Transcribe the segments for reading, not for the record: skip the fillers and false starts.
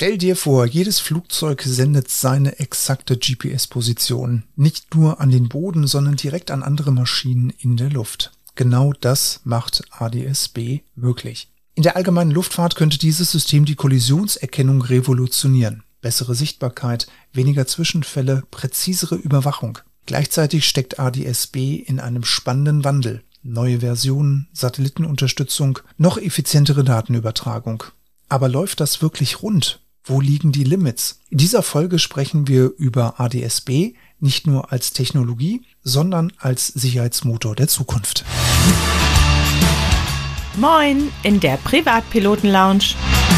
Stell dir vor, jedes Flugzeug sendet seine exakte GPS-Position nicht nur an den Boden, sondern direkt an andere Maschinen in der Luft. Genau das macht ADS-B möglich. In der allgemeinen Luftfahrt könnte dieses System die Kollisionserkennung revolutionieren. Bessere Sichtbarkeit, weniger Zwischenfälle, präzisere Überwachung. Gleichzeitig steckt ADS-B in einem spannenden Wandel. Neue Versionen, Satellitenunterstützung, noch effizientere Datenübertragung. Aber läuft das wirklich rund? Wo liegen die Limits? In dieser Folge sprechen wir über ADS-B nicht nur als Technologie, sondern als Sicherheitsmotor der Zukunft. Moin in der Privatpiloten-Lounge.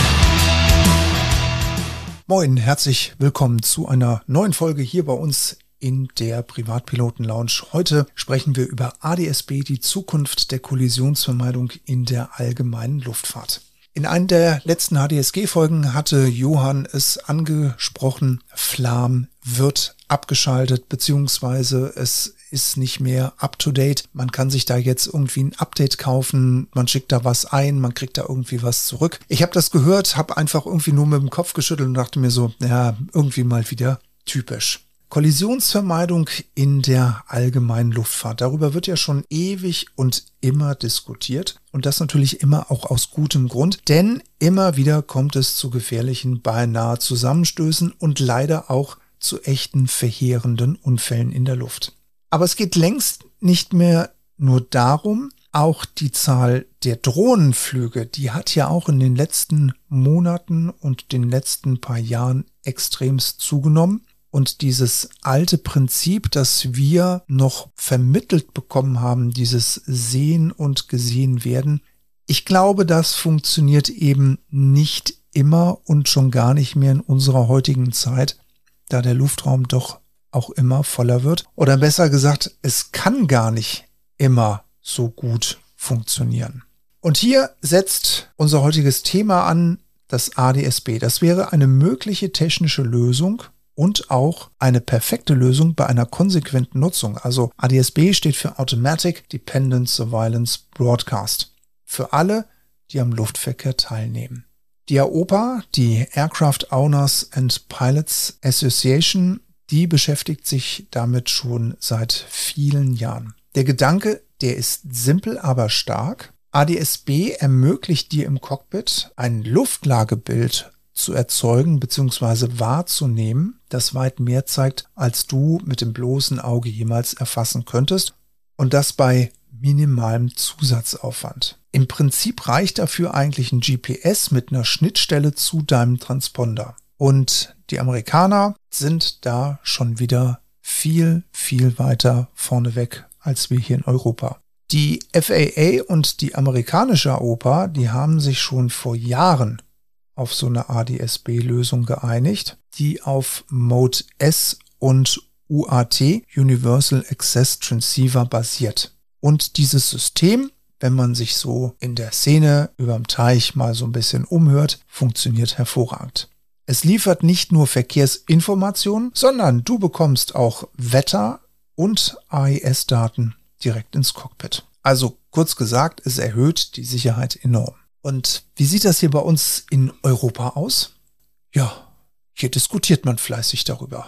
Moin, herzlich willkommen zu einer neuen Folge hier bei uns in der Privatpiloten-Lounge. Heute sprechen wir über ADS-B, die Zukunft der Kollisionsvermeidung in der allgemeinen Luftfahrt. In einer der letzten HDSG-Folgen hatte Johann es angesprochen, Flam wird abgeschaltet, beziehungsweise es ist nicht mehr up-to-date. Man kann sich da jetzt irgendwie ein Update kaufen, man schickt da was ein, man kriegt da irgendwie was zurück. Ich habe das gehört, habe einfach irgendwie nur mit dem Kopf geschüttelt und dachte mir so, ja, irgendwie mal wieder typisch. Kollisionsvermeidung in der allgemeinen Luftfahrt. Darüber wird ja schon ewig und immer diskutiert und das natürlich immer auch aus gutem Grund, denn immer wieder kommt es zu gefährlichen, beinahe Zusammenstößen und leider auch zu echten verheerenden Unfällen in der Luft. Aber es geht längst nicht mehr nur darum, auch die Zahl der Drohnenflüge, die hat ja auch in den letzten Monaten und den letzten paar Jahren extremst zugenommen. Und dieses alte Prinzip, das wir noch vermittelt bekommen haben, dieses Sehen und Gesehen werden, ich glaube, das funktioniert eben nicht immer und schon gar nicht mehr in unserer heutigen Zeit, da der Luftraum doch auch immer voller wird. Oder besser gesagt, es kann gar nicht immer so gut funktionieren. Und hier setzt unser heutiges Thema an, das ADS-B. Das wäre eine mögliche technische Lösung, und auch eine perfekte Lösung bei einer konsequenten Nutzung. Also ADS-B steht für Automatic Dependent Surveillance Broadcast. Für alle, die am Luftverkehr teilnehmen. Die AOPA, die Aircraft Owners and Pilots Association, die beschäftigt sich damit schon seit vielen Jahren. Der Gedanke, der ist simpel, aber stark. ADS-B ermöglicht dir im Cockpit ein Luftlagebild zu erzeugen bzw. wahrzunehmen, das weit mehr zeigt, als du mit dem bloßen Auge jemals erfassen könntest und das bei minimalem Zusatzaufwand. Im Prinzip reicht dafür eigentlich ein GPS mit einer Schnittstelle zu deinem Transponder. Und die Amerikaner sind da schon wieder viel, viel weiter vorneweg als wir hier in Europa. Die FAA und die amerikanische AOPA, die haben sich schon vor Jahren auf so eine ADS-B-Lösung geeinigt, die auf Mode S und UAT, Universal Access Transceiver, basiert. Und dieses System, wenn man sich so in der Szene überm Teich mal so ein bisschen umhört, funktioniert hervorragend. Es liefert nicht nur Verkehrsinformationen, sondern du bekommst auch Wetter- und AIS-Daten direkt ins Cockpit. Also kurz gesagt, es erhöht die Sicherheit enorm. Und wie sieht das hier bei uns in Europa aus? Ja, hier diskutiert man fleißig darüber.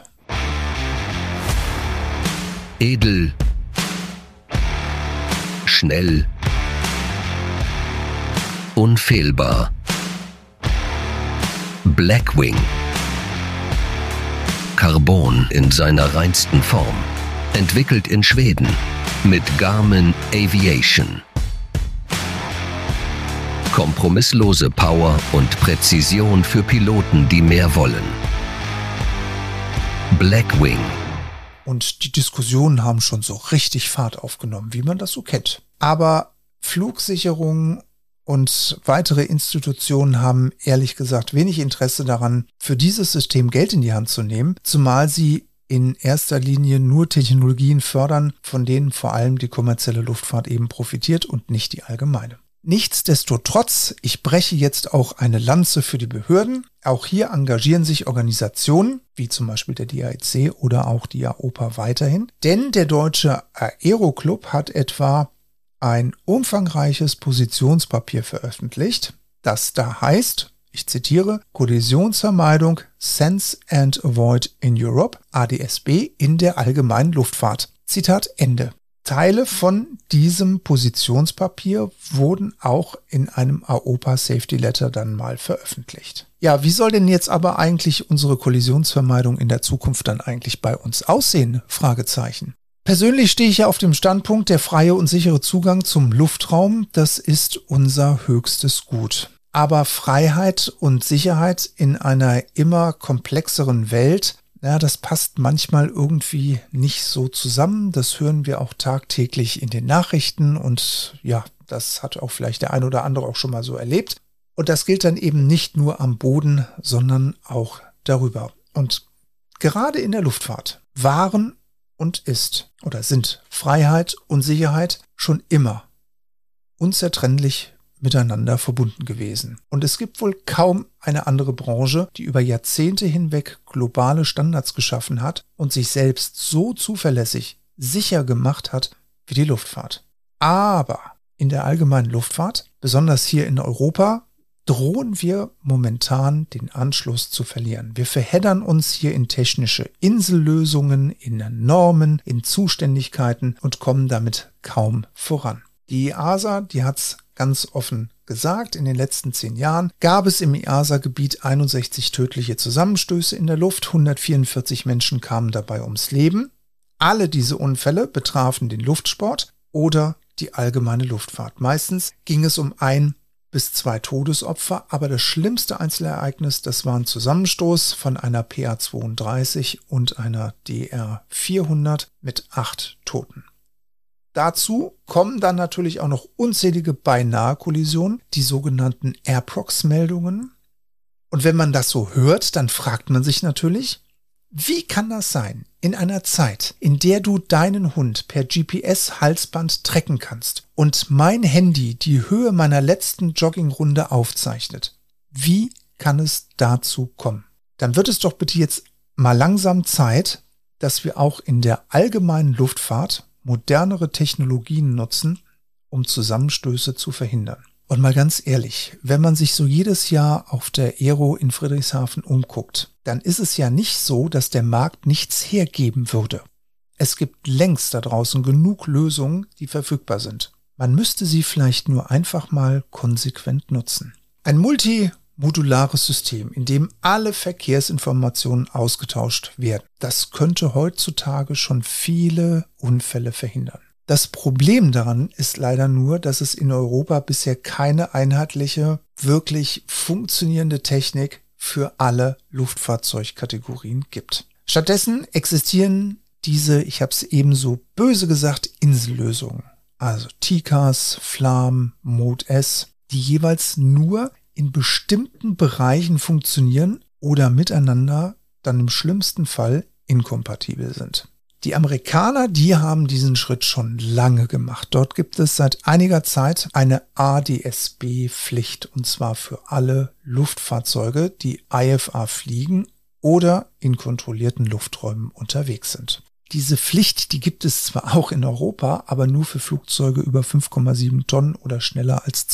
Edel, schnell, unfehlbar. Blackwing. Carbon in seiner reinsten Form. Entwickelt in Schweden mit Garmin Aviation. Kompromisslose Power und Präzision für Piloten, die mehr wollen. Blackwing. Und die Diskussionen haben schon so richtig Fahrt aufgenommen, wie man das so kennt. Aber Flugsicherung und weitere Institutionen haben ehrlich gesagt wenig Interesse daran, für dieses System Geld in die Hand zu nehmen, zumal sie in erster Linie nur Technologien fördern, von denen vor allem die kommerzielle Luftfahrt eben profitiert und nicht die allgemeine. Nichtsdestotrotz, ich breche jetzt auch eine Lanze für die Behörden. Auch hier engagieren sich Organisationen, wie zum Beispiel der DAEC oder auch die AOPA weiterhin. Denn der Deutsche Aero-Club hat etwa ein umfangreiches Positionspapier veröffentlicht, das da heißt, ich zitiere, Kollisionsvermeidung Sense and Avoid in Europe, ADS-B, in der allgemeinen Luftfahrt. Zitat Ende. Teile von diesem Positionspapier wurden auch in einem AOPA Safety Letter dann mal veröffentlicht. Ja, wie soll denn jetzt aber eigentlich unsere Kollisionsvermeidung in der Zukunft dann eigentlich bei uns aussehen? Fragezeichen. Persönlich stehe ich ja auf dem Standpunkt, der freie und sichere Zugang zum Luftraum, das ist unser höchstes Gut. Aber Freiheit und Sicherheit in einer immer komplexeren Welt, ja, das passt manchmal irgendwie nicht so zusammen. Das hören wir auch tagtäglich in den Nachrichten und ja, das hat auch vielleicht der eine oder andere auch schon mal so erlebt. Und das gilt dann eben nicht nur am Boden, sondern auch darüber. Und gerade in der Luftfahrt waren und ist oder sind Freiheit und Sicherheit schon immer unzertrennlich miteinander verbunden gewesen. Und es gibt wohl kaum eine andere Branche, die über Jahrzehnte hinweg globale Standards geschaffen hat und sich selbst so zuverlässig sicher gemacht hat wie die Luftfahrt. Aber in der allgemeinen Luftfahrt, besonders hier in Europa, drohen wir momentan den Anschluss zu verlieren. Wir verheddern uns hier in technische Insellösungen, in Normen, in Zuständigkeiten und kommen damit kaum voran. Die EASA, die hat's ganz offen gesagt, in den letzten 10 Jahren gab es im EASA-Gebiet 61 tödliche Zusammenstöße in der Luft, 144 Menschen kamen dabei ums Leben. Alle diese Unfälle betrafen den Luftsport oder die allgemeine Luftfahrt. Meistens ging es um 1 bis 2 Todesopfer, aber das schlimmste Einzelereignis, das war ein Zusammenstoß von einer PA-32 und einer DR-400 mit 8 Toten. Dazu kommen dann natürlich auch noch unzählige Beinahe-Kollisionen, die sogenannten Airprox-Meldungen. Und wenn man das so hört, dann fragt man sich natürlich, wie kann das sein, in einer Zeit, in der du deinen Hund per GPS-Halsband tracken kannst und mein Handy die Höhe meiner letzten Joggingrunde aufzeichnet? Wie kann es dazu kommen? Dann wird es doch bitte jetzt mal langsam Zeit, dass wir auch in der allgemeinen Luftfahrt modernere Technologien nutzen, um Zusammenstöße zu verhindern. Und mal ganz ehrlich, wenn man sich so jedes Jahr auf der Aero in Friedrichshafen umguckt, dann ist es ja nicht so, dass der Markt nichts hergeben würde. Es gibt längst da draußen genug Lösungen, die verfügbar sind. Man müsste sie vielleicht nur einfach mal konsequent nutzen. Ein multimodulares System, in dem alle Verkehrsinformationen ausgetauscht werden, das könnte heutzutage schon viele Unfälle verhindern. Das Problem daran ist leider nur, dass es in Europa bisher keine einheitliche, wirklich funktionierende Technik für alle Luftfahrzeugkategorien gibt. Stattdessen existieren diese, ich habe es eben so böse gesagt, Insellösungen, also TCAS, FLAM, Mode S, die jeweils nur in bestimmten Bereichen funktionieren oder miteinander dann im schlimmsten Fall inkompatibel sind. Die Amerikaner, die haben diesen Schritt schon lange gemacht. Dort gibt es seit einiger Zeit eine ADS-B-Pflicht und zwar für alle Luftfahrzeuge, die IFA fliegen oder in kontrollierten Lufträumen unterwegs sind. Diese Pflicht, die gibt es zwar auch in Europa, aber nur für Flugzeuge über 5,7 Tonnen oder schneller als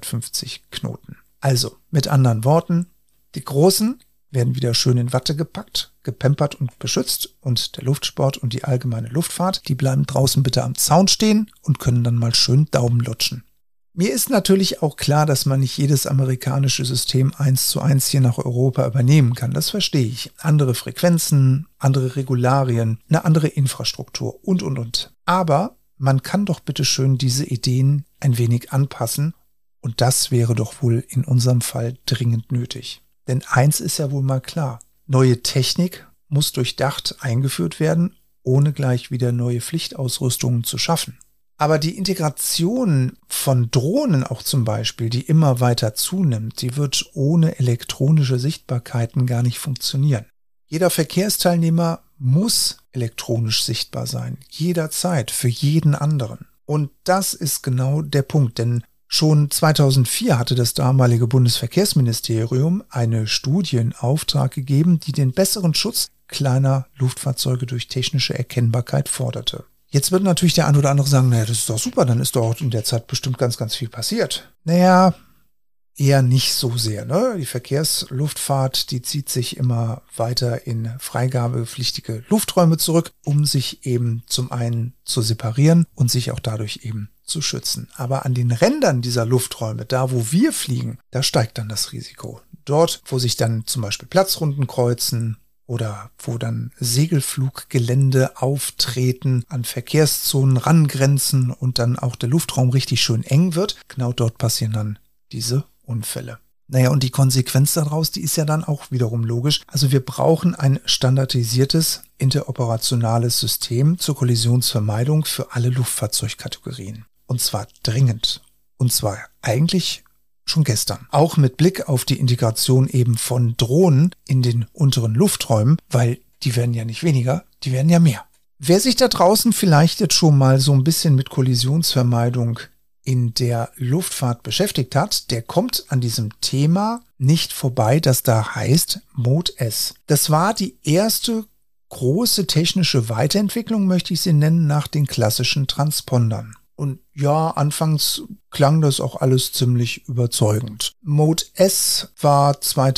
250 Knoten. Also, mit anderen Worten, die Großen werden wieder schön in Watte gepackt, gepampert und beschützt und der Luftsport und die allgemeine Luftfahrt, die bleiben draußen bitte am Zaun stehen und können dann mal schön Daumen lutschen. Mir ist natürlich auch klar, dass man nicht jedes amerikanische System 1:1 hier nach Europa übernehmen kann, das verstehe ich. Andere Frequenzen, andere Regularien, eine andere Infrastruktur und. Aber man kann doch bitte schön diese Ideen ein wenig anpassen und das wäre doch wohl in unserem Fall dringend nötig. Denn eins ist ja wohl mal klar, neue Technik muss durchdacht eingeführt werden, ohne gleich wieder neue Pflichtausrüstungen zu schaffen. Aber die Integration von Drohnen auch zum Beispiel, die immer weiter zunimmt, die wird ohne elektronische Sichtbarkeiten gar nicht funktionieren. Jeder Verkehrsteilnehmer muss elektronisch sichtbar sein, jederzeit, für jeden anderen. Und das ist genau der Punkt, denn schon 2004 hatte das damalige Bundesverkehrsministerium eine Studie in Auftrag gegeben, die den besseren Schutz kleiner Luftfahrzeuge durch technische Erkennbarkeit forderte. Jetzt wird natürlich der ein oder andere sagen, naja, das ist doch super, dann ist doch in der Zeit bestimmt ganz, ganz viel passiert. Naja, eher nicht so sehr. Ne? Die Verkehrsluftfahrt, die zieht sich immer weiter in freigabepflichtige Lufträume zurück, um sich eben zum einen zu separieren und sich auch dadurch eben zu schützen. Aber an den Rändern dieser Lufträume, da wo wir fliegen, da steigt dann das Risiko. Dort, wo sich dann zum Beispiel Platzrunden kreuzen oder wo dann Segelfluggelände auftreten, an Verkehrszonen rangrenzen und dann auch der Luftraum richtig schön eng wird, genau dort passieren dann diese Unfälle. Naja, und die Konsequenz daraus, die ist ja dann auch wiederum logisch. Also wir brauchen ein standardisiertes, interoperationales System zur Kollisionsvermeidung für alle Luftfahrzeugkategorien. Und zwar dringend. Und zwar eigentlich schon gestern. Auch mit Blick auf die Integration eben von Drohnen in den unteren Lufträumen, weil die werden ja nicht weniger, die werden ja mehr. Wer sich da draußen vielleicht jetzt schon mal so ein bisschen mit Kollisionsvermeidung in der Luftfahrt beschäftigt hat, der kommt an diesem Thema nicht vorbei, das da heißt Mode S. Das war die erste große technische Weiterentwicklung, möchte ich sie nennen, nach den klassischen Transpondern. Und ja, anfangs klang das auch alles ziemlich überzeugend. Mode S war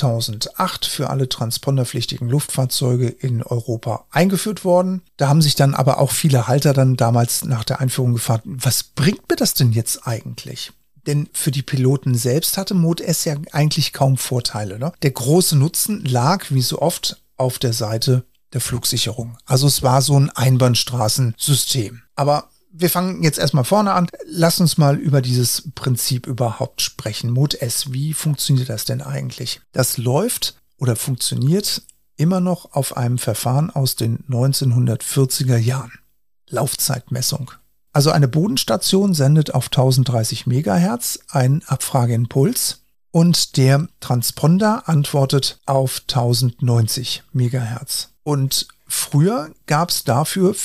2008 für alle transponderpflichtigen Luftfahrzeuge in Europa eingeführt worden. Da haben sich dann aber auch viele Halter dann damals nach der Einführung gefragt, was bringt mir das denn jetzt eigentlich? Denn für die Piloten selbst hatte Mode S ja eigentlich kaum Vorteile. Ne? Der große Nutzen lag, wie so oft, auf der Seite der Flugsicherung. Also es war so ein Einbahnstraßensystem. Aber wir fangen jetzt erstmal vorne an. Lass uns mal über dieses Prinzip überhaupt sprechen. Mode S, wie funktioniert das denn eigentlich? Das läuft oder funktioniert immer noch auf einem Verfahren aus den 1940er Jahren. Laufzeitmessung. Also eine Bodenstation sendet auf 1030 MHz einen Abfrageimpuls und der Transponder antwortet auf 1090 MHz. Und früher gab es dafür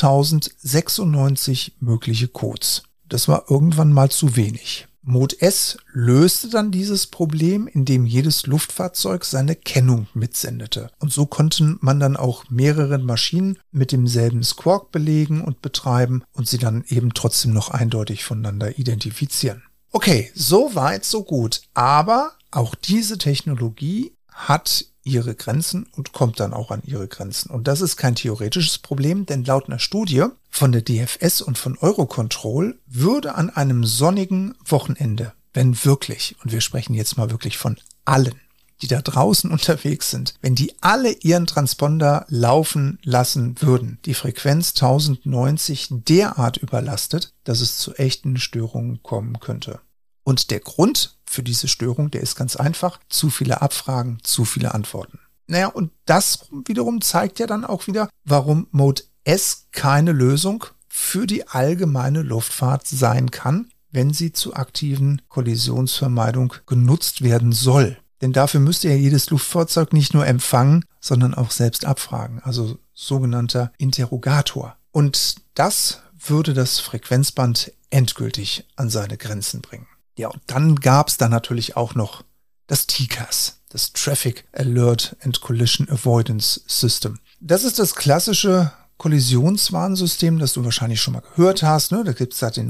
4096 mögliche Codes. Das war irgendwann mal zu wenig. Mode S löste dann dieses Problem, indem jedes Luftfahrzeug seine Kennung mitsendete. Und so konnte man dann auch mehrere Maschinen mit demselben Squawk belegen und betreiben und sie dann eben trotzdem noch eindeutig voneinander identifizieren. Okay, so weit, so gut. Aber auch diese Technologie hat ihre Grenzen und kommt dann auch an ihre Grenzen. Und das ist kein theoretisches Problem, denn laut einer Studie von der DFS und von Eurocontrol würde an einem sonnigen Wochenende, wenn wirklich, und wir sprechen jetzt mal wirklich von allen, die da draußen unterwegs sind, wenn die alle ihren Transponder laufen lassen würden, die Frequenz 1090 derart überlastet, dass es zu echten Störungen kommen könnte. Und der Grund für diese Störung, der ist ganz einfach: zu viele Abfragen, zu viele Antworten. Naja, und das wiederum zeigt ja dann auch wieder, warum Mode S keine Lösung für die allgemeine Luftfahrt sein kann, wenn sie zur aktiven Kollisionsvermeidung genutzt werden soll. Denn dafür müsste ja jedes Luftfahrzeug nicht nur empfangen, sondern auch selbst abfragen, also sogenannter Interrogator. Und das würde das Frequenzband endgültig an seine Grenzen bringen. Ja, und dann gab es da natürlich auch noch das TCAS, das Traffic Alert and Collision Avoidance System. Das ist das klassische Kollisionswarnsystem, das du wahrscheinlich schon mal gehört hast. Ne? Das gibt es seit den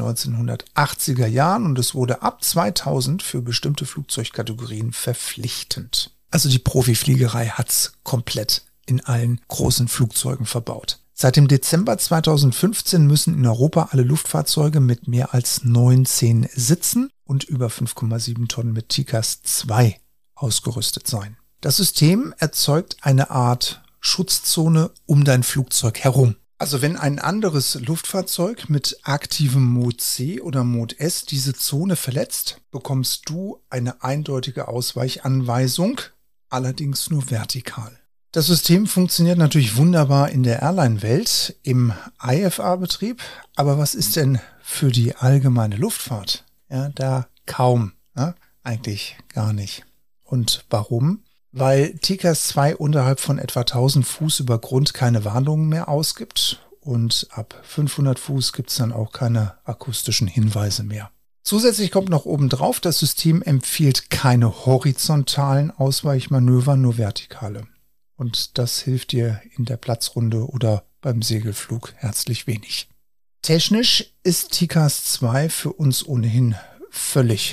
1980er Jahren und es wurde ab 2000 für bestimmte Flugzeugkategorien verpflichtend. Also die Profifliegerei hat's komplett in allen großen Flugzeugen verbaut. Seit dem Dezember 2015 müssen in Europa alle Luftfahrzeuge mit mehr als 19 Sitzen und über 5,7 Tonnen mit TCAS 2 ausgerüstet sein. Das System erzeugt eine Art Schutzzone um dein Flugzeug herum. Also wenn ein anderes Luftfahrzeug mit aktivem Mode C oder Mode S diese Zone verletzt, bekommst du eine eindeutige Ausweichanweisung, allerdings nur vertikal. Das System funktioniert natürlich wunderbar in der Airline-Welt, im IFA-Betrieb, aber was ist denn für die allgemeine Luftfahrt? Ja, da kaum, ne? Eigentlich gar nicht. Und warum? Weil TCAS 2 unterhalb von etwa 1000 Fuß über Grund keine Warnungen mehr ausgibt und ab 500 Fuß gibt es dann auch keine akustischen Hinweise mehr. Zusätzlich kommt noch obendrauf, das System empfiehlt keine horizontalen Ausweichmanöver, nur vertikale. Und das hilft dir in der Platzrunde oder beim Segelflug herzlich wenig. Technisch ist TCAS 2 für uns ohnehin völlig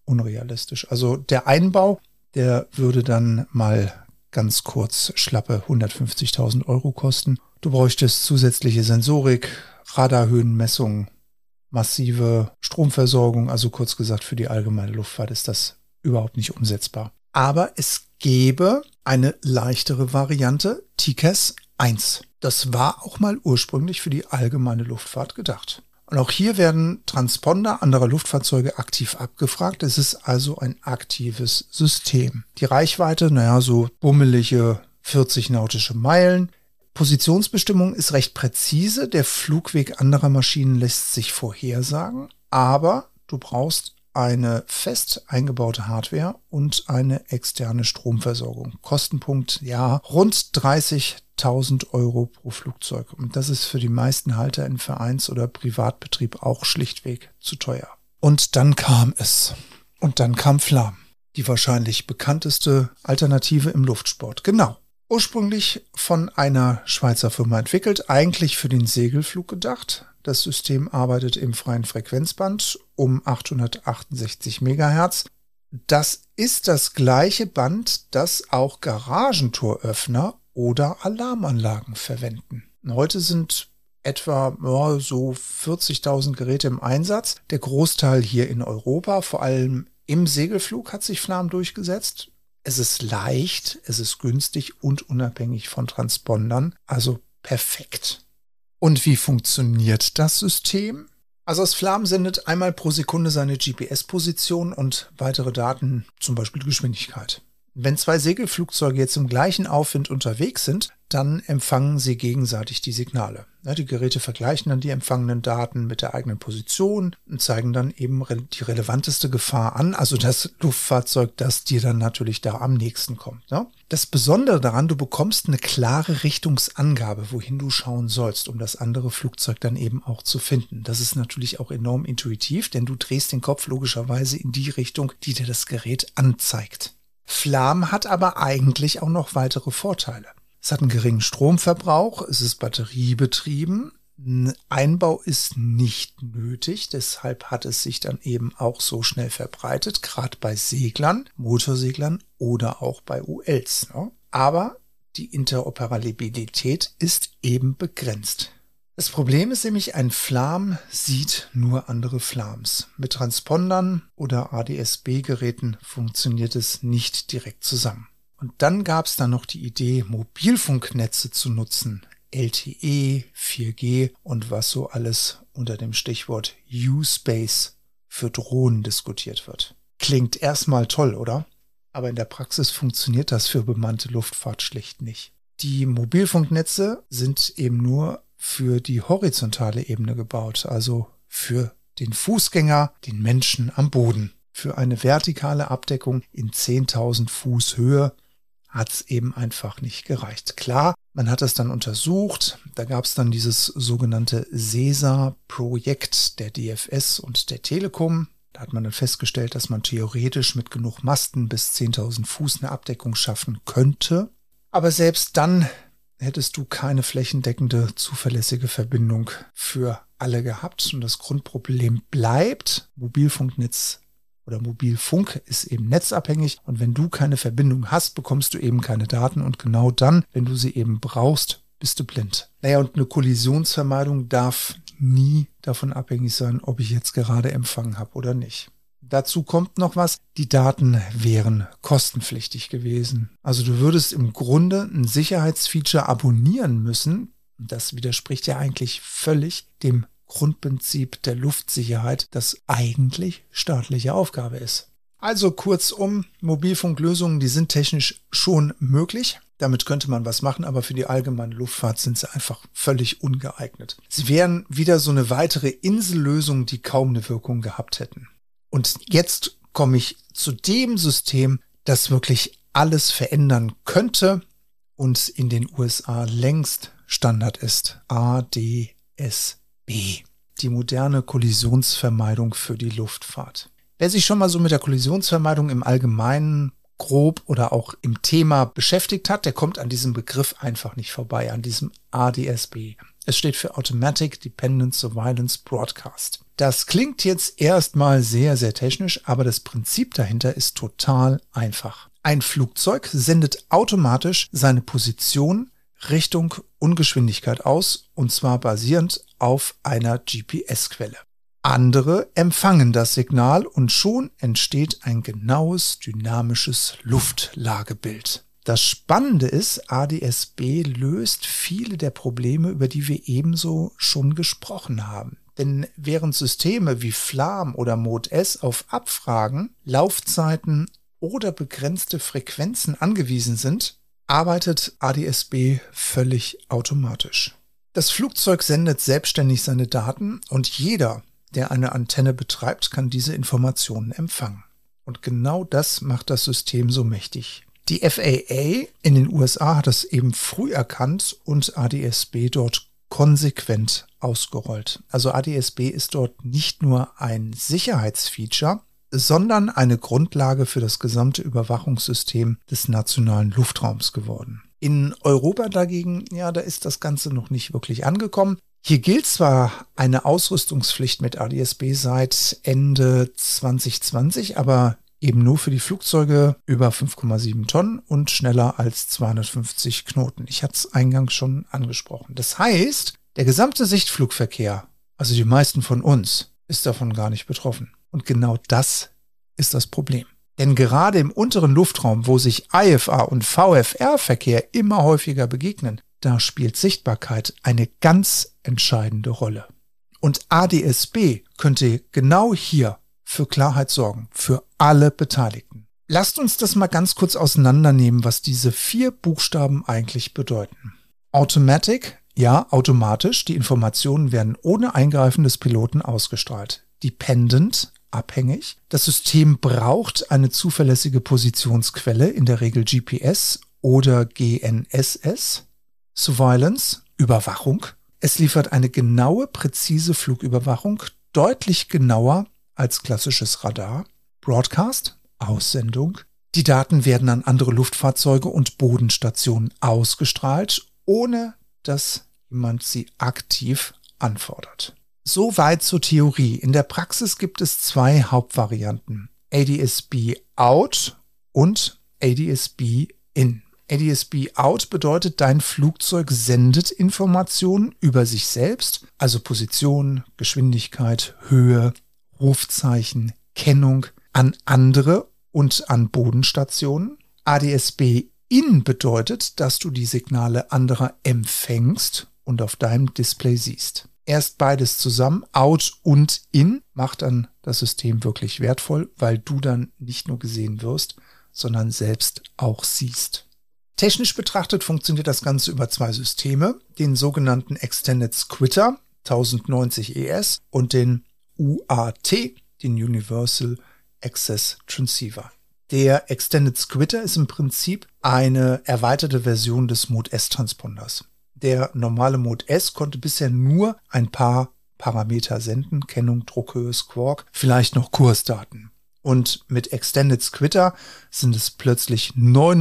unrealistisch. Also der Einbau, der würde dann mal ganz kurz schlappe 150.000 Euro kosten. Du bräuchtest zusätzliche Sensorik, Radarhöhenmessungen, massive Stromversorgung. Also kurz gesagt, für die allgemeine Luftfahrt ist das überhaupt nicht umsetzbar. Aber es gäbe eine leichtere Variante, TCAS 1. Das war auch mal ursprünglich für die allgemeine Luftfahrt gedacht. Und auch hier werden Transponder anderer Luftfahrzeuge aktiv abgefragt. Es ist also ein aktives System. Die Reichweite, so bummelige 40 nautische Meilen. Positionsbestimmung ist recht präzise. Der Flugweg anderer Maschinen lässt sich vorhersagen. Aber du brauchst eine fest eingebaute Hardware und eine externe Stromversorgung. Kostenpunkt, rund 30.000 Euro pro Flugzeug. Und das ist für die meisten Halter in Vereins- oder Privatbetrieb auch schlichtweg zu teuer. Und dann kam es. Und dann kam Flam. Die wahrscheinlich bekannteste Alternative im Luftsport. Genau. Ursprünglich von einer Schweizer Firma entwickelt, eigentlich für den Segelflug gedacht. Das System arbeitet im freien Frequenzband um 868 MHz. Das ist das gleiche Band, das auch Garagentoröffner oder Alarmanlagen verwenden. Heute sind etwa so 40.000 Geräte im Einsatz. Der Großteil hier in Europa, vor allem im Segelflug, hat sich Flam durchgesetzt. Es ist leicht, es ist günstig und unabhängig von Transpondern, also perfekt. Und wie funktioniert das System? Also das Flam sendet einmal pro Sekunde seine GPS-Position und weitere Daten, zum Beispiel Geschwindigkeit. Wenn zwei Segelflugzeuge jetzt im gleichen Aufwind unterwegs sind, dann empfangen sie gegenseitig die Signale. Die Geräte vergleichen dann die empfangenen Daten mit der eigenen Position und zeigen dann eben die relevanteste Gefahr an, also das Luftfahrzeug, das dir dann natürlich da am nächsten kommt. Das Besondere daran, du bekommst eine klare Richtungsangabe, wohin du schauen sollst, um das andere Flugzeug dann eben auch zu finden. Das ist natürlich auch enorm intuitiv, denn du drehst den Kopf logischerweise in die Richtung, die dir das Gerät anzeigt. Flam hat aber eigentlich auch noch weitere Vorteile. Es hat einen geringen Stromverbrauch, es ist batteriebetrieben, ein Einbau ist nicht nötig, deshalb hat es sich dann eben auch so schnell verbreitet, gerade bei Seglern, Motorseglern oder auch bei ULs. Aber die Interoperabilität ist eben begrenzt. Das Problem ist nämlich, ein Flam sieht nur andere Flams. Mit Transpondern oder ADS-B-Geräten funktioniert es nicht direkt zusammen. Und dann gab es dann noch die Idee, Mobilfunknetze zu nutzen. LTE, 4G und was so alles unter dem Stichwort U-Space für Drohnen diskutiert wird. Klingt erstmal toll, oder? Aber in der Praxis funktioniert das für bemannte Luftfahrt schlicht nicht. Die Mobilfunknetze sind eben nur für die horizontale Ebene gebaut, also für den Fußgänger, den Menschen am Boden. Für eine vertikale Abdeckung in 10.000 Fuß Höhe hat es eben einfach nicht gereicht. Klar, man hat das dann untersucht, da gab es dann dieses sogenannte SESA-Projekt der DFS und der Telekom. Da hat man dann festgestellt, dass man theoretisch mit genug Masten bis 10.000 Fuß eine Abdeckung schaffen könnte. Aber selbst dann hättest du keine flächendeckende, zuverlässige Verbindung für alle gehabt. Und das Grundproblem bleibt, Mobilfunknetz oder Mobilfunk ist eben netzabhängig. Und wenn du keine Verbindung hast, bekommst du eben keine Daten. Und genau dann, wenn du sie eben brauchst, bist du blind. Und eine Kollisionsvermeidung darf nie davon abhängig sein, ob ich jetzt gerade Empfang habe oder nicht. Dazu kommt noch was, die Daten wären kostenpflichtig gewesen. Also du würdest im Grunde ein Sicherheitsfeature abonnieren müssen. Das widerspricht ja eigentlich völlig dem Grundprinzip der Luftsicherheit, das eigentlich staatliche Aufgabe ist. Also kurzum, Mobilfunklösungen, die sind technisch schon möglich. Damit könnte man was machen, aber für die allgemeine Luftfahrt sind sie einfach völlig ungeeignet. Sie wären wieder so eine weitere Insellösung, die kaum eine Wirkung gehabt hätten. Und jetzt komme ich zu dem System, das wirklich alles verändern könnte und in den USA längst Standard ist. ADS-B, die moderne Kollisionsvermeidung für die Luftfahrt. Wer sich schon mal so mit der Kollisionsvermeidung im Allgemeinen grob oder auch im Thema beschäftigt hat, der kommt an diesem Begriff einfach nicht vorbei, an diesem ADS-B. Es steht für Automatic Dependent Surveillance Broadcast. Das klingt jetzt erstmal sehr, sehr technisch, aber das Prinzip dahinter ist total einfach. Ein Flugzeug sendet automatisch seine Position, Richtung und Geschwindigkeit aus, und zwar basierend auf einer GPS-Quelle. Andere empfangen das Signal und schon entsteht ein genaues dynamisches Luftlagebild. Das Spannende ist, ADS-B löst viele der Probleme, über die wir ebenso schon gesprochen haben. Denn während Systeme wie FLAM oder Mode S auf Abfragen, Laufzeiten oder begrenzte Frequenzen angewiesen sind, arbeitet ADS-B völlig automatisch. Das Flugzeug sendet selbstständig seine Daten und jeder, der eine Antenne betreibt, kann diese Informationen empfangen. Und genau das macht das System so mächtig. Die FAA in den USA hat das eben früh erkannt und ADS-B dort konsequent ausgerollt. Also ADS-B ist dort nicht nur ein Sicherheitsfeature, sondern eine Grundlage für das gesamte Überwachungssystem des nationalen Luftraums geworden. In Europa dagegen, ja, da ist das Ganze noch nicht wirklich angekommen. Hier gilt zwar eine Ausrüstungspflicht mit ADS-B seit Ende 2020, aber eben nur für die Flugzeuge über 5,7 Tonnen und schneller als 250 Knoten. Ich hatte es eingangs schon angesprochen. Das heißt, der gesamte Sichtflugverkehr, also die meisten von uns, ist davon gar nicht betroffen. Und genau das ist das Problem. Denn gerade im unteren Luftraum, wo sich IFA und VFR-Verkehr immer häufiger begegnen, da spielt Sichtbarkeit eine ganz entscheidende Rolle. Und ADS-B könnte genau hier für Klarheit sorgen, für alle Beteiligten. Lasst uns das mal ganz kurz auseinandernehmen, was diese 4 Buchstaben eigentlich bedeuten. Automatic, ja, automatisch, die Informationen werden ohne Eingreifen des Piloten ausgestrahlt. Dependent, abhängig. Das System braucht eine zuverlässige Positionsquelle, in der Regel GPS oder GNSS. Surveillance, Überwachung. Es liefert eine genaue, präzise Flugüberwachung, deutlich genauer als klassisches Radar. Broadcast, Aussendung. Die Daten werden an andere Luftfahrzeuge und Bodenstationen ausgestrahlt, ohne dass jemand sie aktiv anfordert. Soweit zur Theorie. In der Praxis gibt es 2 Hauptvarianten. ADS-B Out und ADS-B In. ADS-B Out bedeutet, dein Flugzeug sendet Informationen über sich selbst, also Position, Geschwindigkeit, Höhe, Rufzeichen, Kennung an andere und an Bodenstationen. ADS-B In bedeutet, dass du die Signale anderer empfängst und auf deinem Display siehst. Erst beides zusammen, Out und In, macht dann das System wirklich wertvoll, weil du dann nicht nur gesehen wirst, sondern selbst auch siehst. Technisch betrachtet funktioniert das Ganze über 2 Systeme, den sogenannten Extended Squitter 1090 ES und den UAT, den Universal Access Transceiver. Der Extended Squitter ist im Prinzip eine erweiterte Version des Mode S Transponders. Der normale Mode S konnte bisher nur ein paar Parameter senden, Kennung, Druckhöhe, Squawk, vielleicht noch Kursdaten. Und mit Extended Squitter sind es plötzlich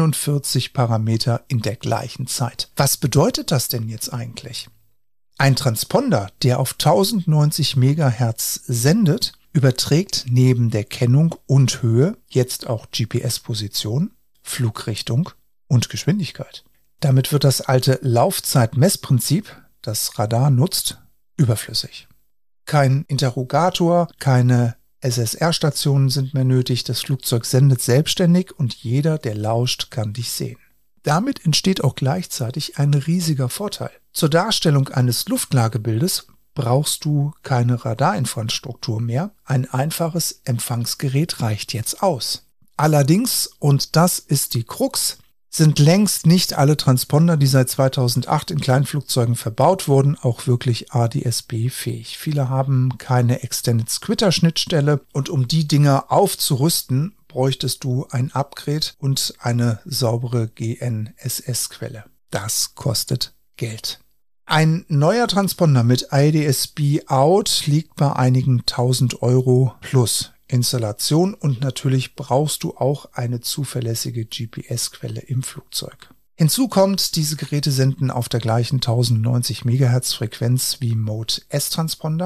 49 Parameter in der gleichen Zeit. Was bedeutet das denn jetzt eigentlich? Ein Transponder, der auf 1090 MHz sendet, überträgt neben der Kennung und Höhe jetzt auch GPS-Position, Flugrichtung und Geschwindigkeit. Damit wird das alte Laufzeitmessprinzip, das Radar nutzt, überflüssig. Kein Interrogator, keine SSR-Stationen sind mehr nötig, das Flugzeug sendet selbstständig und jeder, der lauscht, kann dich sehen. Damit entsteht auch gleichzeitig ein riesiger Vorteil. Zur Darstellung eines Luftlagebildes brauchst du keine Radarinfrastruktur mehr. Ein einfaches Empfangsgerät reicht jetzt aus. Allerdings, und das ist die Krux, sind längst nicht alle Transponder, die seit 2008 in Kleinflugzeugen verbaut wurden, auch wirklich ADS-B-fähig. Viele haben keine Extended Squitter-Schnittstelle und um die Dinger aufzurüsten, bräuchtest du ein Upgrade und eine saubere GNSS-Quelle. Das kostet Geld. Ein neuer Transponder mit ADS-B Out liegt bei einigen 1000 Euro plus Installation und natürlich brauchst du auch eine zuverlässige GPS-Quelle im Flugzeug. Hinzu kommt, diese Geräte senden auf der gleichen 1090 MHz Frequenz wie Mode S Transponder.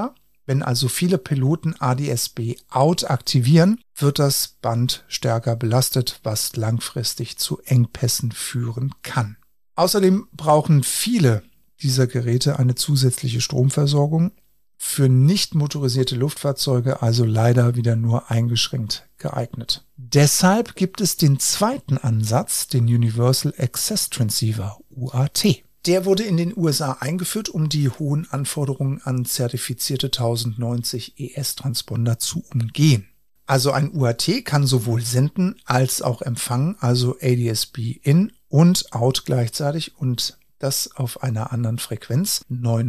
Wenn also viele Piloten ADS-B Out aktivieren, wird das Band stärker belastet, was langfristig zu Engpässen führen kann. Außerdem brauchen viele dieser Geräte eine zusätzliche Stromversorgung, für nicht motorisierte Luftfahrzeuge also leider wieder nur eingeschränkt geeignet. Deshalb gibt es den zweiten Ansatz, den Universal Access Transceiver, UAT. Der wurde in den USA eingeführt, um die hohen Anforderungen an zertifizierte 1090 ES-Transponder zu umgehen. Also ein UAT kann sowohl senden als auch empfangen, also ADS-B in und out gleichzeitig und das auf einer anderen Frequenz,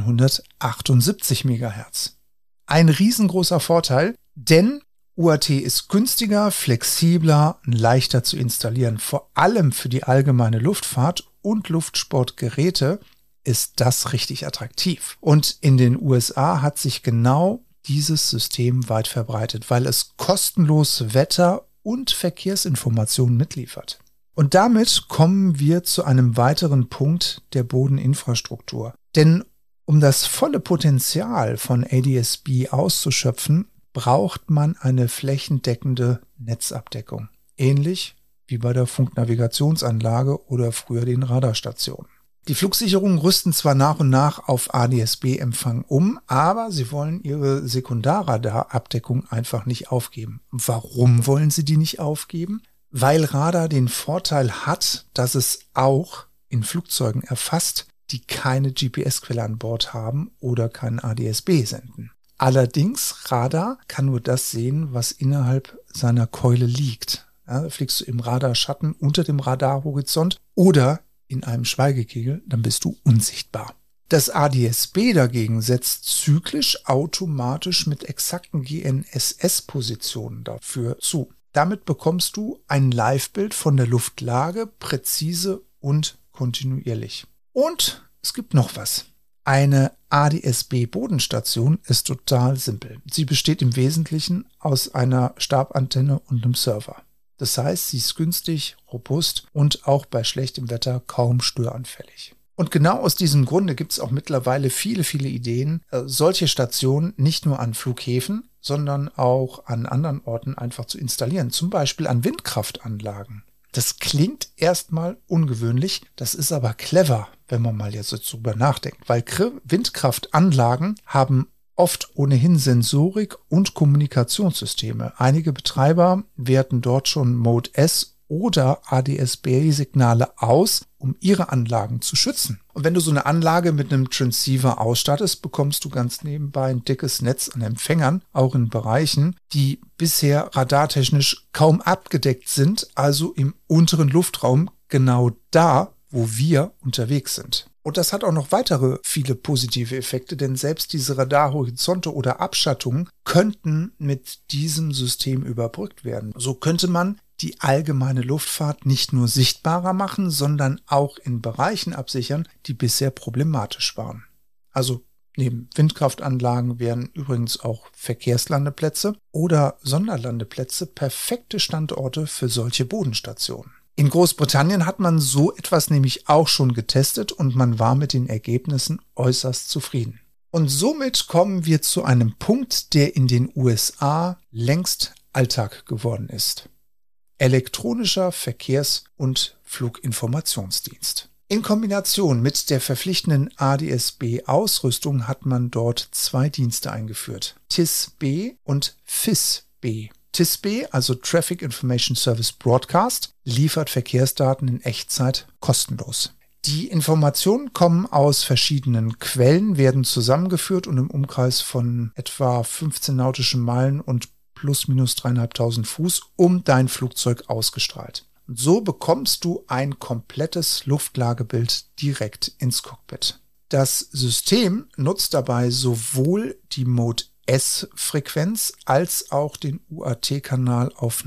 978 MHz. Ein riesengroßer Vorteil, denn UAT ist günstiger, flexibler, leichter zu installieren. Vor allem für die allgemeine Luftfahrt und Luftsportgeräte ist das richtig attraktiv. Und in den USA hat sich genau dieses System weit verbreitet, weil es kostenlos Wetter- und Verkehrsinformationen mitliefert. Und damit kommen wir zu einem weiteren Punkt der Bodeninfrastruktur. Denn um das volle Potenzial von ADS-B auszuschöpfen, braucht man eine flächendeckende Netzabdeckung. Ähnlich wie bei der Funknavigationsanlage oder früher den Radarstationen. Die Flugsicherungen rüsten zwar nach und nach auf ADS-B-Empfang um, aber sie wollen ihre Sekundarradarabdeckung einfach nicht aufgeben. Warum wollen sie die nicht aufgeben? Weil Radar den Vorteil hat, dass es auch in Flugzeugen erfasst, die keine GPS-Quelle an Bord haben oder kein ADS-B senden. Allerdings, Radar kann nur das sehen, was innerhalb seiner Keule liegt. Ja, fliegst du im Radarschatten unter dem Radarhorizont oder in einem Schweigekegel, dann bist du unsichtbar. Das ADS-B dagegen setzt zyklisch automatisch mit exakten GNSS-Positionen dafür zu. Damit bekommst du ein Live-Bild von der Luftlage, präzise und kontinuierlich. Und es gibt noch was. Eine ADS-B-Bodenstation ist total simpel. Sie besteht im Wesentlichen aus einer Stabantenne und einem Server. Das heißt, sie ist günstig, robust und auch bei schlechtem Wetter kaum störanfällig. Und genau aus diesem Grunde gibt es auch mittlerweile viele Ideen, solche Stationen nicht nur an Flughäfen, sondern auch an anderen Orten einfach zu installieren, zum Beispiel an Windkraftanlagen. Das klingt erstmal ungewöhnlich, das ist aber clever, wenn man mal jetzt so drüber nachdenkt, weil Windkraftanlagen haben oft ohnehin Sensorik und Kommunikationssysteme. Einige Betreiber werten dort schon Mode S oder ADS-B-Signale aus, um ihre Anlagen zu schützen. Und wenn du so eine Anlage mit einem Transceiver ausstattest, bekommst du ganz nebenbei ein dickes Netz an Empfängern, auch in Bereichen, die bisher radartechnisch kaum abgedeckt sind, also im unteren Luftraum, genau da, wo wir unterwegs sind. Und das hat auch noch weitere viele positive Effekte, denn selbst diese Radarhorizonte oder Abschattungen könnten mit diesem System überbrückt werden. So könnte man die allgemeine Luftfahrt nicht nur sichtbarer machen, sondern auch in Bereichen absichern, die bisher problematisch waren. Also neben Windkraftanlagen wären übrigens auch Verkehrslandeplätze oder Sonderlandeplätze perfekte Standorte für solche Bodenstationen. In Großbritannien hat man so etwas nämlich auch schon getestet und man war mit den Ergebnissen äußerst zufrieden. Und somit kommen wir zu einem Punkt, der in den USA längst Alltag geworden ist. Elektronischer Verkehrs- und Fluginformationsdienst. In Kombination mit der verpflichtenden ADS-B-Ausrüstung hat man dort zwei Dienste eingeführt: TIS-B und FIS-B. TIS-B, also Traffic Information Service Broadcast, liefert Verkehrsdaten in Echtzeit kostenlos. Die Informationen kommen aus verschiedenen Quellen, werden zusammengeführt und im Umkreis von etwa 15 nautischen Meilen und plus minus 3.500 Fuß um dein Flugzeug ausgestrahlt. Und so bekommst du ein komplettes Luftlagebild direkt ins Cockpit. Das System nutzt dabei sowohl die Mode S-Frequenz als auch den UAT-Kanal auf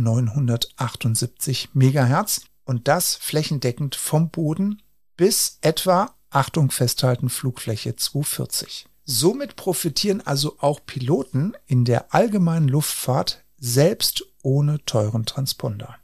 978 MHz und das flächendeckend vom Boden bis etwa, Achtung festhalten, Flugfläche 240. Somit profitieren also auch Piloten in der allgemeinen Luftfahrt selbst ohne teuren Transponder.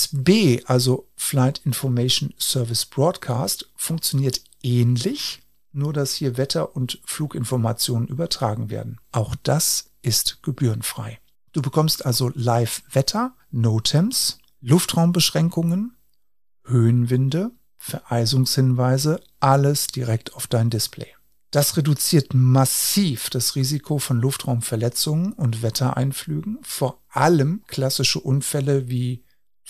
FIS-B, also Flight Information Service Broadcast, funktioniert ähnlich, nur dass hier Wetter- und Fluginformationen übertragen werden. Auch das ist gebührenfrei. Du bekommst also Live-Wetter, NOTAMs, Luftraumbeschränkungen, Höhenwinde, Vereisungshinweise, alles direkt auf dein Display. Das reduziert massiv das Risiko von Luftraumverletzungen und Wettereinflügen, vor allem klassische Unfälle wie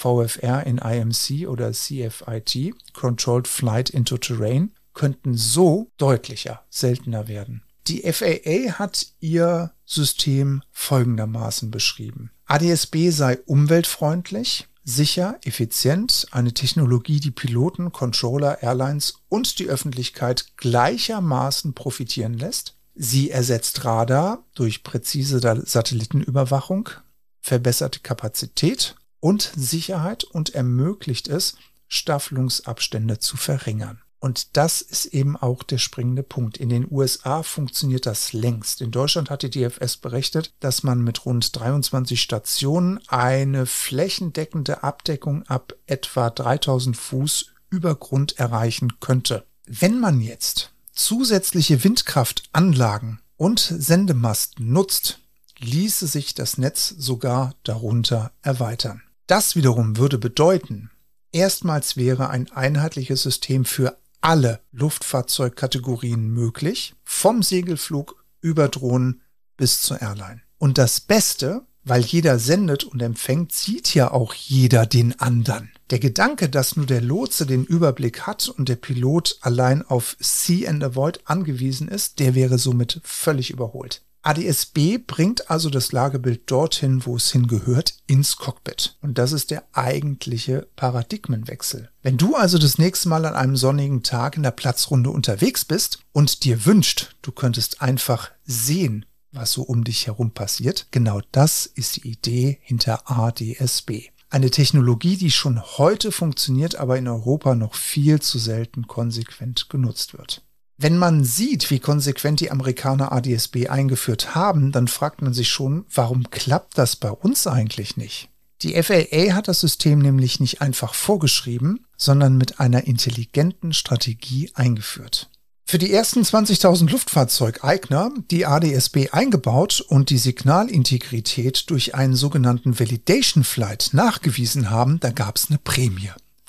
VFR in IMC oder CFIT, Controlled Flight into Terrain, könnten so deutlicher seltener werden. Die FAA hat ihr System folgendermaßen beschrieben. ADS-B sei umweltfreundlich, sicher, effizient, eine Technologie, die Piloten, Controller, Airlines und die Öffentlichkeit gleichermaßen profitieren lässt. Sie ersetzt Radar durch präzise Satellitenüberwachung, verbesserte Kapazität und Sicherheit und ermöglicht es, Staffelungsabstände zu verringern. Und das ist eben auch der springende Punkt. In den USA funktioniert das längst. In Deutschland hat die DFS berechnet, dass man mit rund 23 Stationen eine flächendeckende Abdeckung ab etwa 3000 Fuß über Grund erreichen könnte. Wenn man jetzt zusätzliche Windkraftanlagen und Sendemasten nutzt, ließe sich das Netz sogar darunter erweitern. Das wiederum würde bedeuten, erstmals wäre ein einheitliches System für alle Luftfahrzeugkategorien möglich, vom Segelflug über Drohnen bis zur Airline. Und das Beste, weil jeder sendet und empfängt, sieht ja auch jeder den anderen. Der Gedanke, dass nur der Lotse den Überblick hat und der Pilot allein auf See and Avoid angewiesen ist, der wäre somit völlig überholt. ADS-B bringt also das Lagebild dorthin, wo es hingehört, ins Cockpit. Und das ist der eigentliche Paradigmenwechsel. Wenn du also das nächste Mal an einem sonnigen Tag in der Platzrunde unterwegs bist und dir wünscht, du könntest einfach sehen, was so um dich herum passiert, genau das ist die Idee hinter ADS-B. Eine Technologie, die schon heute funktioniert, aber in Europa noch viel zu selten konsequent genutzt wird. Wenn man sieht, wie konsequent die Amerikaner ADS-B eingeführt haben, dann fragt man sich schon, warum klappt das bei uns eigentlich nicht? Die FAA hat das System nämlich nicht einfach vorgeschrieben, sondern mit einer intelligenten Strategie eingeführt. Für die ersten 20.000 Luftfahrzeugeigner, die ADS-B eingebaut und die Signalintegrität durch einen sogenannten Validation Flight nachgewiesen haben, da gab es eine Prämie.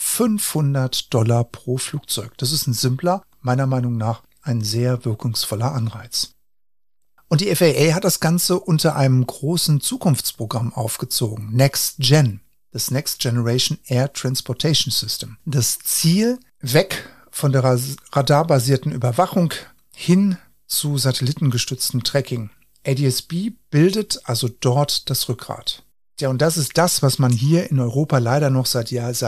$500 pro Flugzeug. Das ist ein simpler, meiner Meinung nach ein sehr wirkungsvoller Anreiz. Und die FAA hat das Ganze unter einem großen Zukunftsprogramm aufgezogen, Next Gen, das Next Generation Air Transportation System. Das Ziel, weg von der radarbasierten Überwachung hin zu satellitengestütztem Tracking. ADS-B bildet also dort das Rückgrat. Ja, und das ist das, was man hier in Europa leider noch seit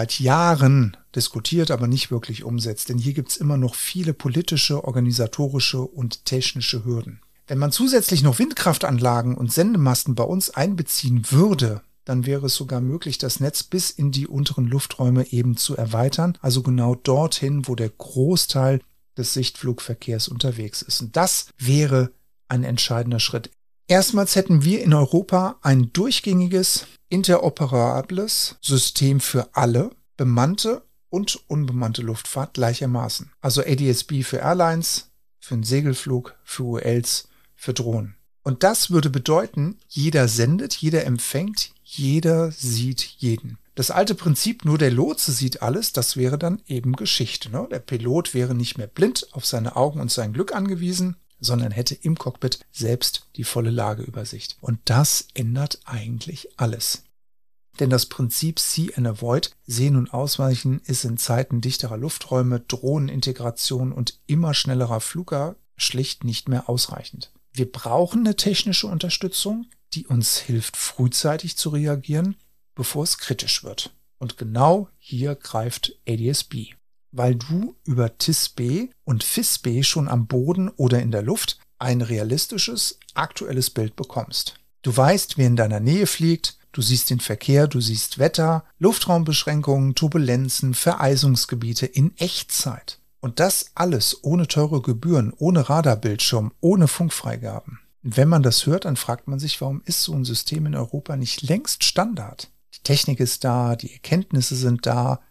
Jahren diskutiert, aber nicht wirklich umsetzt. Denn hier gibt es immer noch viele politische, organisatorische und technische Hürden. Wenn man zusätzlich noch Windkraftanlagen und Sendemasten bei uns einbeziehen würde, dann wäre es sogar möglich, das Netz bis in die unteren Lufträume eben zu erweitern, also genau dorthin, wo der Großteil des Sichtflugverkehrs unterwegs ist. Und das wäre ein entscheidender Schritt. Erstmals hätten wir in Europa ein durchgängiges, interoperables System für alle, bemannte und unbemannte Luftfahrt gleichermaßen. Also ADS-B für Airlines, für den Segelflug, für ULs, für Drohnen. Und das würde bedeuten, jeder sendet, jeder empfängt, jeder sieht jeden. Das alte Prinzip, nur der Lotse sieht alles, das wäre dann eben Geschichte, ne? Der Pilot wäre nicht mehr blind auf seine Augen und sein Glück angewiesen, sondern hätte im Cockpit selbst die volle Lageübersicht. Und das ändert eigentlich alles. Denn das Prinzip See and Avoid, Sehen und Ausweichen, ist in Zeiten dichterer Lufträume, Drohnenintegration und immer schnellerer Flüge schlicht nicht mehr ausreichend. Wir brauchen eine technische Unterstützung, die uns hilft, frühzeitig zu reagieren, bevor es kritisch wird. Und genau hier greift ADS-B. Weil du über TIS-B und FIS-B schon am Boden oder in der Luft ein realistisches, aktuelles Bild bekommst. Du weißt, wer in deiner Nähe fliegt, du siehst den Verkehr, du siehst Wetter, Luftraumbeschränkungen, Turbulenzen, Vereisungsgebiete in Echtzeit. Und das alles ohne teure Gebühren, ohne Radarbildschirm, ohne Funkfreigaben. Und wenn man das hört, dann fragt man sich, warum ist so ein System in Europa nicht längst Standard? Die Technik ist da, die Erkenntnisse sind da,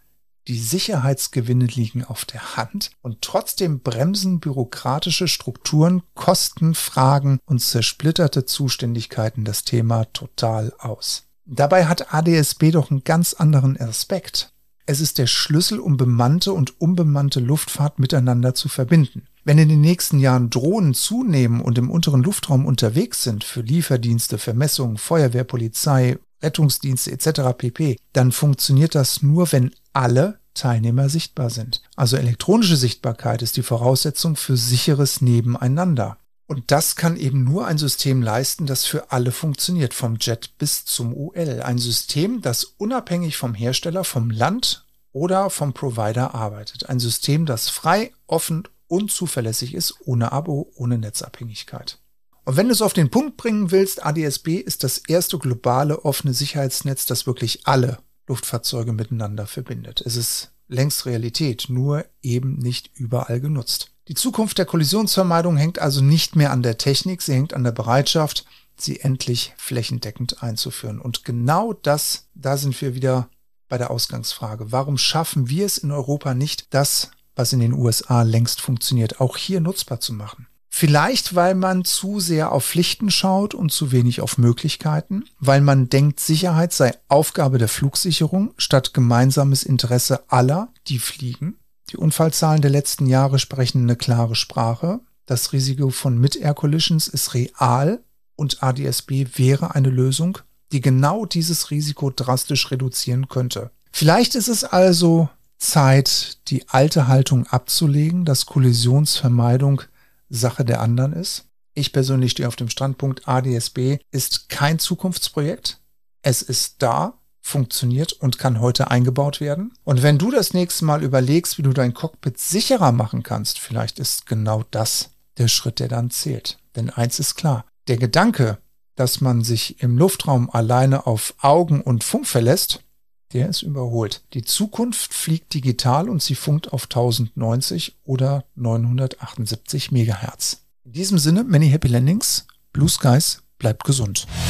Die Sicherheitsgewinne liegen auf der Hand und trotzdem bremsen bürokratische Strukturen, Kostenfragen und zersplitterte Zuständigkeiten das Thema total aus. Dabei hat ADS-B doch einen ganz anderen Aspekt. Es ist der Schlüssel, um bemannte und unbemannte Luftfahrt miteinander zu verbinden. Wenn in den nächsten Jahren Drohnen zunehmen und im unteren Luftraum unterwegs sind für Lieferdienste, Vermessungen, Feuerwehr, Polizei, Rettungsdienste etc. pp., dann funktioniert das nur, wenn alle Teilnehmer sichtbar sind. Also elektronische Sichtbarkeit ist die Voraussetzung für sicheres Nebeneinander. Und das kann eben nur ein System leisten, das für alle funktioniert, vom Jet bis zum UL. Ein System, das unabhängig vom Hersteller, vom Land oder vom Provider arbeitet. Ein System, das frei, offen und zuverlässig ist, ohne Abo, ohne Netzabhängigkeit. Und wenn du es auf den Punkt bringen willst, ADS-B ist das erste globale offene Sicherheitsnetz, das wirklich alle Luftfahrzeuge miteinander verbindet. Es ist längst Realität, nur eben nicht überall genutzt. Die Zukunft der Kollisionsvermeidung hängt also nicht mehr an der Technik, sie hängt an der Bereitschaft, sie endlich flächendeckend einzuführen. Und genau das, da sind wir wieder bei der Ausgangsfrage. Warum schaffen wir es in Europa nicht, das, was in den USA längst funktioniert, auch hier nutzbar zu machen? Vielleicht, weil man zu sehr auf Pflichten schaut und zu wenig auf Möglichkeiten, weil man denkt, Sicherheit sei Aufgabe der Flugsicherung statt gemeinsames Interesse aller, die fliegen. Die Unfallzahlen der letzten Jahre sprechen eine klare Sprache. Das Risiko von Mid-Air-Collisions ist real und ADS-B wäre eine Lösung, die genau dieses Risiko drastisch reduzieren könnte. Vielleicht ist es also Zeit, die alte Haltung abzulegen, dass Kollisionsvermeidung Sache der anderen ist. Ich persönlich stehe auf dem Standpunkt, ADS-B ist kein Zukunftsprojekt. Es ist da, funktioniert und kann heute eingebaut werden. Und wenn du das nächste Mal überlegst, wie du dein Cockpit sicherer machen kannst, vielleicht ist genau das der Schritt, der dann zählt. Denn eins ist klar, der Gedanke, dass man sich im Luftraum alleine auf Augen und Funk verlässt, der ist überholt. Die Zukunft fliegt digital und sie funkt auf 1090 oder 978 Megahertz. In diesem Sinne, many happy landings, Blue Skies, bleibt gesund.